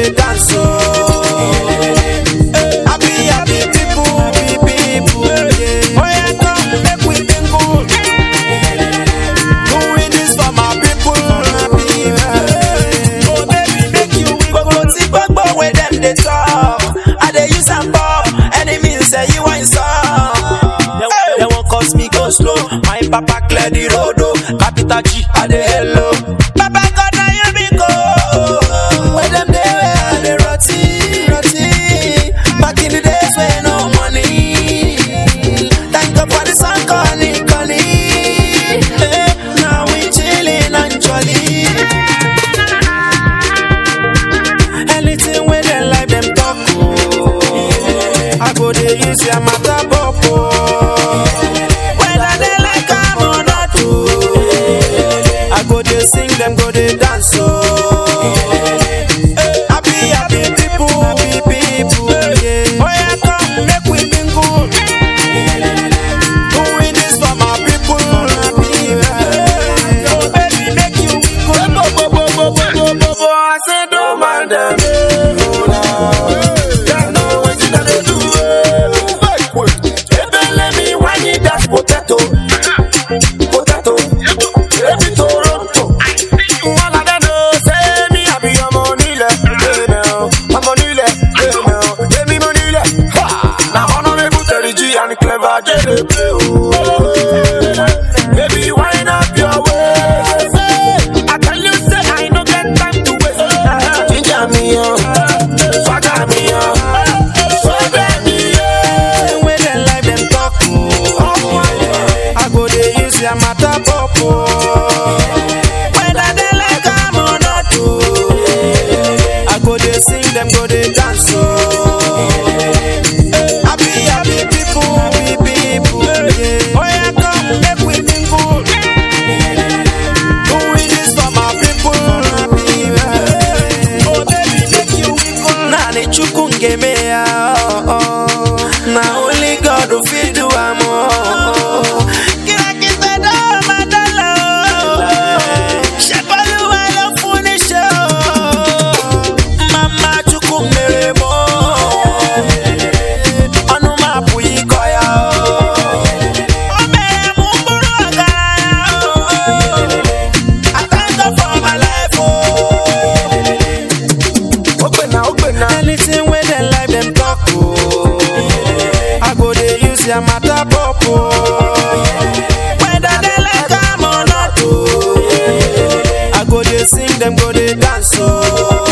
dey dance happy people, yeah. Oh yeah, come make we tingle. Doing this for my people, oh baby, make you wiggle. Go see gbogbo where them dey talk. I dey use am pop. Enemies say you ain't some. They won't cause me go slow. My papa clear the road, oh. Capital G, I dey hello. Papa God, now you be go. Where them dey where they roti. Back in the days when no money. Thank God for the sun, calling. Now we chillin' and jolly. Anything where they like them talk, oh. I go dey use your matter pop, oh. Whether they like am or not, oh. I go dey sing, them go dey dance, oh. Happy people, yeah. Oh yeah, come make we mingle. Doing this for my people, oh baby, make you wiggle. I said don't mind them. They know wetin I dey do. If they let me whine it, that's potato. Baby Toronto. All of them know say me I be your money left. My money left. Baby money left. Now honorable Terry G and clever J they play. Baby wind up your waist. I tell you say I no get time to waste. Ginger me up, swagger me up, swagger me up. When they like them talk, I go dey use your matter pop, oh. Whether they like am or not, oh. I go dey sing, them go dey dance, oh. Happy people, yeah. Oh yeah, come make we mingle. Doing this for my people, oh baby, make you wiggle. Nani chukunge me, oh. Now only God will fit do am, oh. Kila kita do madalo, shepalu walo funisho. Mama chukunge mo, anuma pui koya. Ome mumburu agaya, I thank God for my life, oh. Open now. Anything where they like them talk, oh. I go dey use your matter pop, oh. Whether they like am or not, oh. I go dey sing, them go dey dance, oh.